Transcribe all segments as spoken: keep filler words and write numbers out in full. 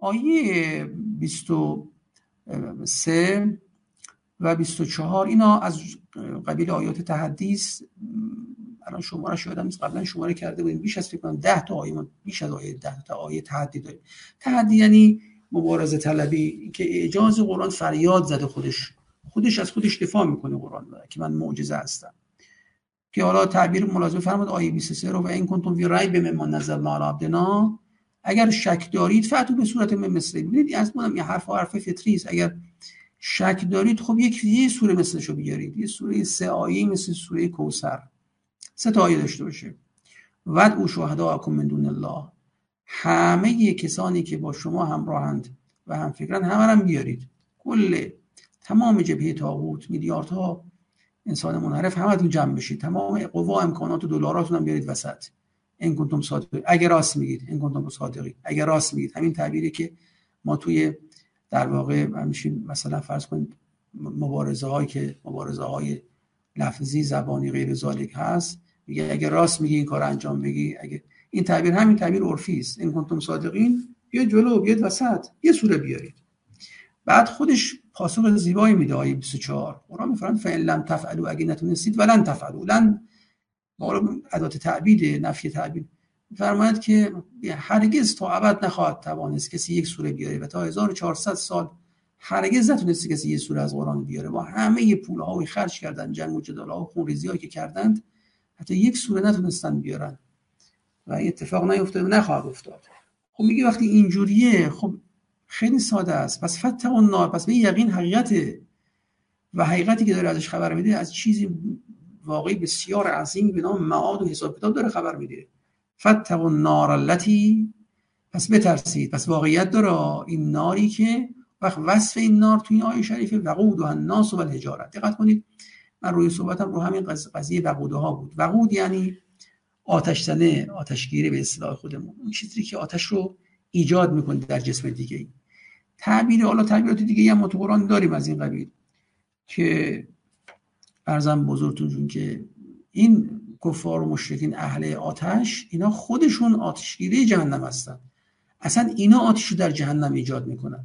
آیه بیست و سه و بیست و چهار اینا از قبیل آیات تحدی است. الان شماره‌اش یادم نیست، قبلا شماره کرده بودیم، بیش از فکر کنم ده تا آیه، بیش از آیه ده تا آیه تحدی داریم. تحدی یعنی مبارزه طلبی، که اعجاز قرآن فریاد زده، خودش خودش از خودش دفاع میکنه قرآن که من معجزه هستم. که حالا تعبیر ملازم فرمود آیه بیست و سه رو، و این کنتم فی ریب مما نزلنا علی عبدنا، اگر شک دارید فأتوا به صورت من مثله. ببینید از منم یه حرف و حرف فطری است. اگر شک دارید خب یک یه سوره مثلشو بیارید، یه سوره سه آیه مثل سوره کوثر، سه تا آیه داشته باشه. ودعوا شهداءکم من دون الله، همه کسانی که با شما همراهند و هم فکرن همه رو بیارید. کل تمام جبهه طاغوت، میلیاردها انسان منحرف همتون جمع بشید، تمام قوا امکانات و دلاراتون هم بیارید وسط. این کنتم صادقین، اگر راست میگید. این کنتم صادقین، اگر راست میگید. همین تعبیری که ما توی در واقع همین مثلا فرض کنید مبارزه هایی که مبارزه های لفظی زبانی غیر ذالک هست، میگه اگر راست میگی این کار انجام بگی. اگه این تعبیر همین تعبیر عرفی است. این کنتم صادقین، بیاد جلو، بیاد وسط، یه سوره بیارید. بعد خودش پاسخ زیبایی میده. آیه بیست و چهار قرآن میفرماید فإن لم تفعلوا، اگه نتونستید، ولن تفعلوا، لن ادات تعبید، نفی تعبید، فرماید که هرگز تا ابد نخواهد توانست کسی یک سوره بیاره و تا هزار و چهارصد سال هرگز نتونست کسی یک سوره از قرآن بیاره. با همه پول‌ها خرج کردن، جنگ و جدال‌ها و خونریزی‌هایی که کردند، حتی یک سوره نتونستن بیارن و این اتفاق نیفتاد و نخواهد افتاد. خب میگه وقتی اینجوریه، خب خیلی ساده است. پس فتقوا النار، پس به یقین حقیقته و حقیقتی که داره ازش خبر میده از چیزی واقعی بسیار عظیم به نام معاد و حساب کتاب داره خبر میده. فتقوا النار التي، پس بترسید. پس واقعیت داره این ناری که وقت وصف این نار توی این آیه شریفه وقودها الناس و الحجاره. دقت کنید، من روی صحبتم رو همین قضیه وقودها بود. وقود یعنی آتش زنه، آتشگیری به اصطلاح خودمون، اون چیزی که آتش رو ایجاد میکنه در جسم دیگه. تعبیر حالا تعبیرات دیگه هم ما تو قرآن داریم از این قبیل، که عرضم بزرگتون که این کفار و مشرکین اهل آتش، اینا خودشون آتشگیری جهنم هستن. اصلا اینا آتش رو در جهنم ایجاد میکنن.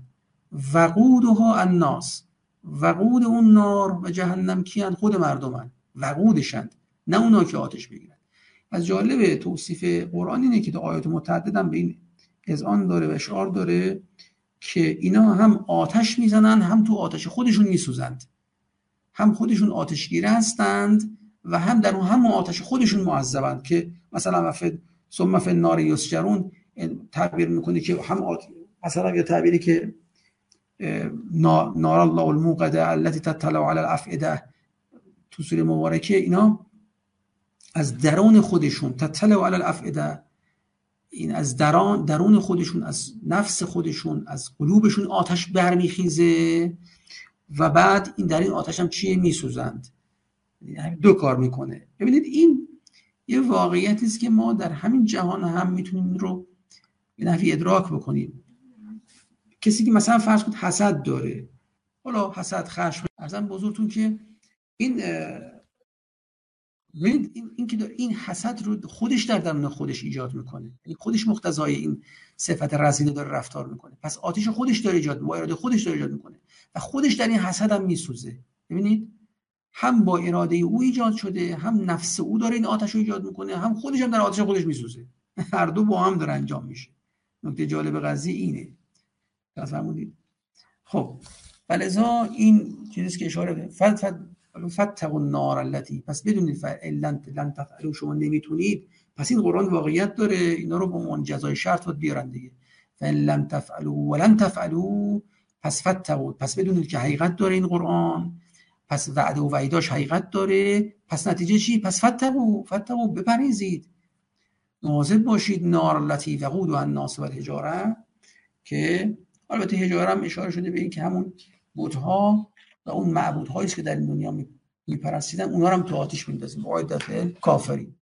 وقودها الناس، وقود اون نار و جهنم کیان؟ خود مردمن، وقودشند، نه اونا که آتش بگیرن. از جالب توصیف قرآن اینه که تو آیات متعددن به این اذعان داره و اشعار داره که اینا هم آتش میزنن، هم تو آتش خودشون میسوزند، هم خودشون آتشگیر هستند و هم در اون هم آتش خودشون معذبند. که مثلا فی ثم فی النار یسجرون تعبیر میکنه که هم آت... مثلا یه تعبیری که نار الله الموقده التي تطلع على الافئده تو سوره مبارکه، اینا از درون خودشون، تطلع على الافئده، این از درون درون خودشون، از نفس خودشون، از قلوبشون آتش برمیخیزه و بعد این در این آتش هم چیه؟ میسوزند. یعنی دو کار میکنه. ببینید این یه واقعیتی است که ما در همین جهان هم میتونیم این رو به نحوی ادراک بکنیم. کسی که مثلا فرض کنید حسد داره، حالا حسد، خشم، ارزم بزرگتون که این ببینید این این که این حسد رو خودش در درون خودش ایجاد میکنه، یعنی خودش مقتضای این صفت رذیله داره رفتار میکنه. پس آتش خودش داره ایجاد میکنه، با اراده خودش داره ایجاد میکنه و خودش در این حسد هم میسوزه. ببینید هم با اراده او ایجاد شده، هم نفس او داره این آتش رو ایجاد میکنه، هم خودش هم در آتش خودش میسوزه. هر دو با هم داره انجام میشه. نکته جالب قضیه اینه. فهمیدید؟ خب ولذا این چیزی که اشاره به فت فت فتقوا النار التي، پس بدونید لن لن تفعلوا، شما نمیتونید. پس این قرآن واقعیت داره، اینا رو به عنوان جزای شرط باید بیارن دیگه. فإن لم تفعلوا ولن تفعلوا، پس فتقوا، پس بدونید که حقیقت داره این قرآن، پس وعده و وعیداش حقیقت داره. پس نتیجه چی؟ پس فتقوا، فتقوا بپرهیزید، مواظب باشید. نار التي وقودها الناس والحجاره، که البته حجاره هم اشاره شده به این که همون بت‌ها و اون معبودهایی است که در این دنیا میپرستیدن، اونها رو هم تو آتش میندازیم. اعدت للکافرین.